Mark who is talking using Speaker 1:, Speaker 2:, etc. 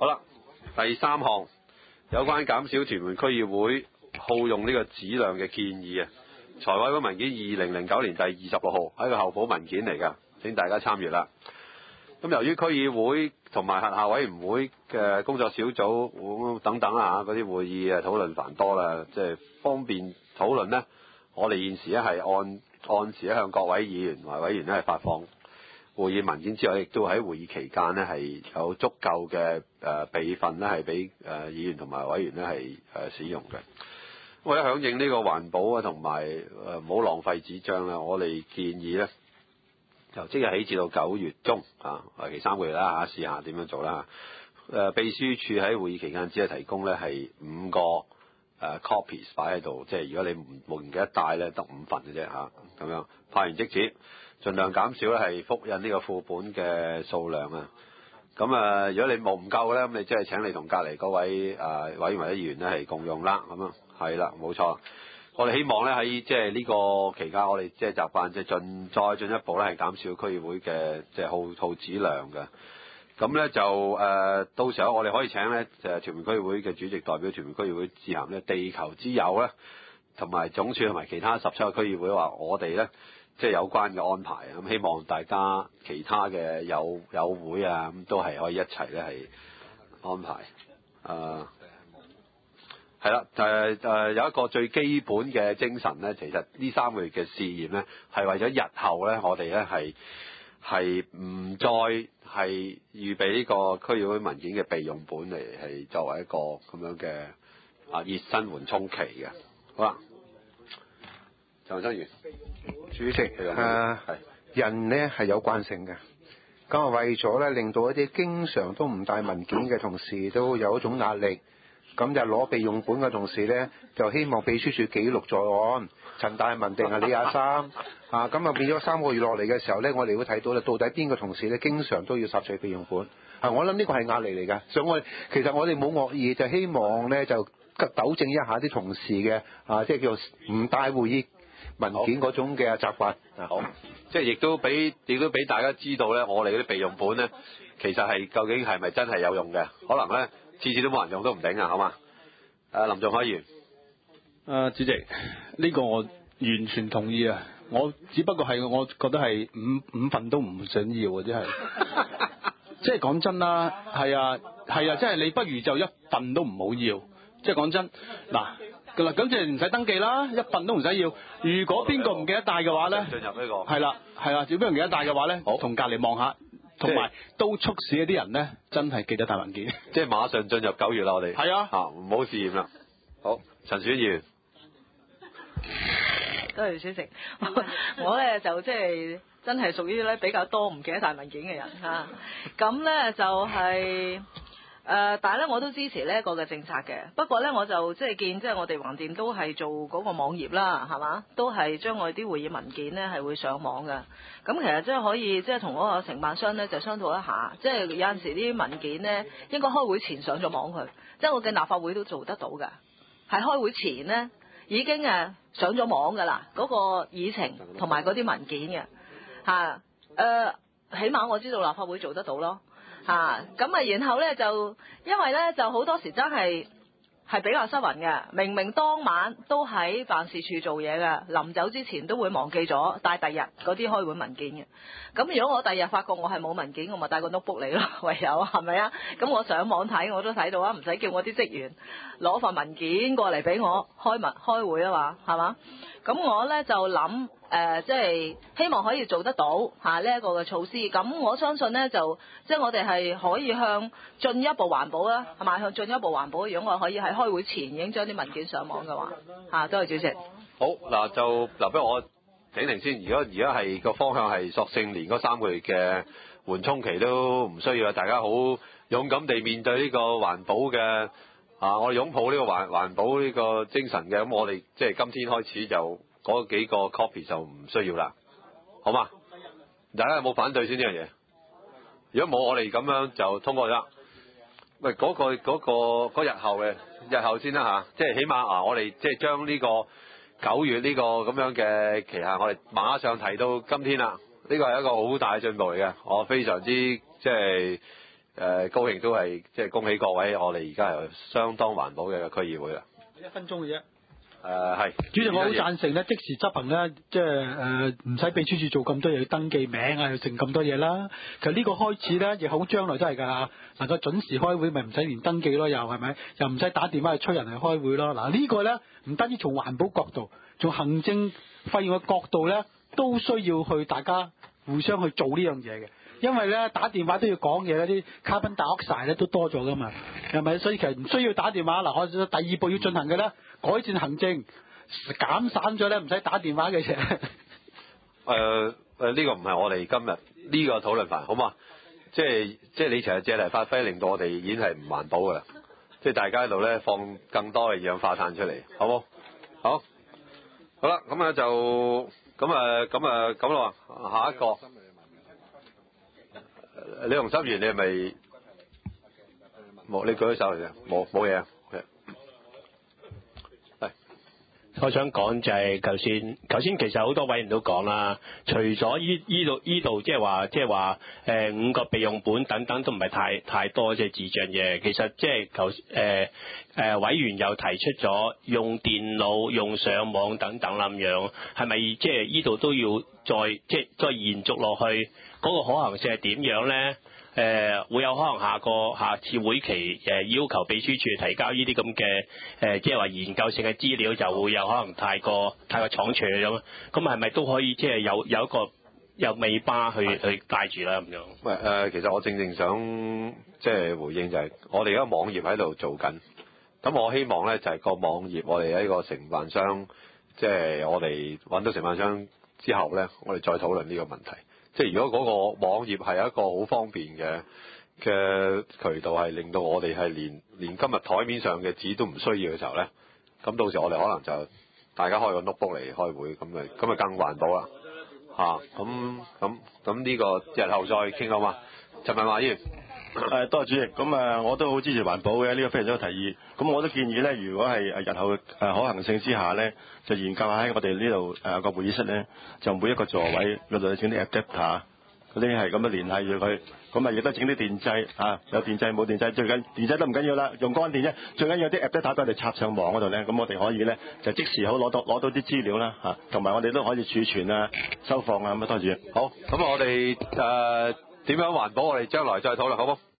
Speaker 1: 好啦，第3項有關減少屯門區議會耗用呢個紙量嘅建議啊，財委會文件2009年第26號係一個候補文件嚟㗎，請大家參閱啦。咁由於區議會同埋轄下委員會嘅工作小組等等嗰啲會議討論繁多啦，即係方便討論呢，我哋現時咧係按時向各位議員同埋委員咧係發放會議文件之外，亦都喺會議期間呢係有足夠嘅備份咧係俾議員同埋委員咧係使用嘅。為咗響應呢個環保同埋唔好浪費紙張啦，我哋建議呢，由即日起至到9月中為期3個月啦試下點樣做啦。秘書處喺會議期間只係提供呢係5個copies 擺喺度，即係如果你唔記得帶呢，得5份嘅啫咁樣派完即止，盡量減少呢係複印呢個副本嘅數量啊。咁如果你唔夠呢，咁你即係請你同隔離嗰位委員或者議員呢係共用啦。咁係啦，冇錯。我哋希望咧喺即係呢個期間，我哋即係習慣即係再進一步咧係減少區議會嘅即係耗紙量嘅。咁咧就到時候我哋可以請咧屯門區議會嘅主席代表屯門區議會致函咧地球之友咧，同埋總署同埋其他17個區議會話我哋咧即係有關嘅安排。咁希望大家其他嘅友會咁都係可以一齊咧係安排。係啦，有一個最基本嘅精神咧，其實呢3個月嘅試驗咧，係為咗日後咧，我哋咧係唔再係預備呢個區議會文件嘅備用本嚟，係作為一個咁樣嘅熱身緩衝期嘅。好啦，陳生員
Speaker 2: 主席人咧係有慣性嘅，咁為咗咧令到一啲經常都唔帶文件嘅同事都有一種壓力。咁就攞備用本嘅同事呢，就希望秘書處記錄在案，陳大文定係李亞三咁變咗3個月落嚟嘅時候呢，我哋會睇到到底邊個同事呢經常都要索取備用本。我諗呢個係壓力嚟㗎，所以其實我哋冇惡意，就希望呢就糾正一下啲同事嘅即係叫唔帶會議文件嗰種嘅習慣。
Speaker 1: 好，即係亦都俾大家知道呢，我哋嗰啲備用本呢，其實係究竟係咪真係有用嘅？可能呢。次次都冇人用都唔頂好嘛？林仲海議員，
Speaker 3: 主席，呢個我完全同意啊！我只不過係我覺得係五份都唔想要真係，即係講真啦，係啊，即係你不如就1份都唔好要，即係講真嗱，咁即係唔使登記啦，1份都唔使要。如果邊個唔記得帶嘅話咧，進入呢個係啦，如果邊個唔記得帶嘅話咧，同隔離望下。同埋都促使一啲人咧，真係記得帶文件，
Speaker 1: 即係馬上進入9月啦，我哋
Speaker 3: 係啊，
Speaker 1: 唔好試驗啦。好，陳選議員，
Speaker 4: 多謝主席。我咧就即係真係屬於咧比較多唔記得帶文件嘅人咁咧就係但係咧我都支持呢一個嘅政策嘅。不過咧我就即係見即係我哋橫掂都係做嗰個網頁啦，係嘛，都係將我哋啲會議文件咧係會上網㗎。咁其實即係可以即係同嗰個承辦商咧就商討一下，即係有陣時啲文件咧應該開會前上咗網佢，即係我嘅立法會都做得到㗎，係開會前咧已經上咗網㗎啦，嗰個議程同埋嗰啲文件嘅起碼我知道立法會做得到咯。咁然後咧就因為咧就好多時真係比較失魂嘅，明明當晚都喺辦事處做嘢嘅，臨走之前都會忘記咗帶第日嗰啲開會文件嘅。咁如果我第日發覺我係冇文件，我咪帶個 notebook 嚟咯，唯有係咪啊？咁我上網睇我都睇到啊，唔使叫我啲職員攞份文件過嚟俾我開會啊嘛，係嘛？咁我咧就諗即係希望可以做得到呢一個嘅措施。咁我相信咧就即係我哋係可以向進一步環保啦，係咪？向進一步環保，如果我可以喺開會前已經將啲文件上網嘅話，多謝主席。
Speaker 1: 好不如我停停先。如果而家係個方向係索性連嗰3個月嘅緩衝期都唔需要，大家好勇敢地面對呢個環保嘅我哋擁抱呢個環保呢個精神嘅。咁我哋即係今天開始就嗰幾個 copy 就唔需要啦，好嘛？大家有冇反對先呢樣嘢？如果冇，我哋咁樣就通過咗。喂，嗰日後先啦即係起碼我哋即係將呢個9月呢個咁樣嘅期限，我哋馬上提到今天啦。呢個係一個好大嘅進步嚟嘅，我非常之即係高興都係即係恭喜各位，我哋而家係相當環保嘅區議會啦。
Speaker 3: 1分鐘嘅啫。
Speaker 1: 係。
Speaker 3: 主席，我好贊成咧，即時執行咧，即係唔使秘書處做咁多嘢，要登記名啊，要剩咁多嘢啦。其實呢個開始咧，亦好將來都係㗎，能夠準時開會，咪唔使連登記咯，又係咪？又唔使打電話去催人嚟開會咯。嗱，呢個咧唔單止從環保角度，從行政費用嘅角度咧，都需要去大家互相去做呢樣嘢嘅。因為咧打電話都要講嘢，啲 carbon dioxide 咧都多咗㗎嘛，係咪？所以其實唔需要打電話。嗱，我第二步要進行嘅咧，改善行政，減散咗咧唔使打電話嘅嘢。
Speaker 1: 呢個唔係我哋今日呢個討論範，好嘛？即係你成日借題發揮，令到我哋已經係唔環保㗎啦。即係大家喺度咧放更多嘅二氧化碳出嚟，好冇？好啦，咁就咁咯。下一個。李洪心源，你係咪冇？你舉咗手嚟啫，冇嘢啊。係，
Speaker 5: 我想講就係頭先其實好多委員都講啦，除咗依度即係話5個備用本等等都唔係太多即係智障嘢。其實即係委員又提出咗用電腦、用上網等等咁樣，係咪即係依度都要再延續落去？嗰個可行性係點樣咧？會有可能下次會期要求秘書處提交呢啲咁嘅即係話研究性嘅資料，就會有可能太過倉促咁。咁係咪都可以即係有一個有尾巴去帶住啦咁樣？
Speaker 1: 喂其實我正想即係回應就係我哋而家網頁喺度做緊，咁我希望咧就係個網頁我哋喺個承辦商，即係我哋揾到承辦商之後咧，我哋再討論呢個問題。即係如果嗰個網頁係一個好方便嘅渠道，係令到我哋係連今日台面上嘅紙都唔需要嘅時候咧，咁到時我哋可能就大家開個 notebook 嚟開會，咁咪更環保啦嚇。咁呢個日後再傾好嘛？陳文華議員。
Speaker 6: 多謝主席。咁我都好支持環保嘅，呢個非常之好提議。咁我都建議咧，如果係日後可行性之下咧，就研究下喺我哋呢度個會議室咧，就每一個座位嗰度整啲 adapter，嗰啲係咁樣聯繫住佢。咁亦都整啲電掣有電掣冇電掣，最緊電掣都唔緊要啦，用乾電啫。最緊要啲 adapter 都係插上網嗰度咧，咁我哋可以咧就即時好攞到啲資料啦同埋我哋都可以儲存啊、收放啊咁啊。多謝。
Speaker 1: 好，咁我哋點樣環保，我哋將來再討論，好冇？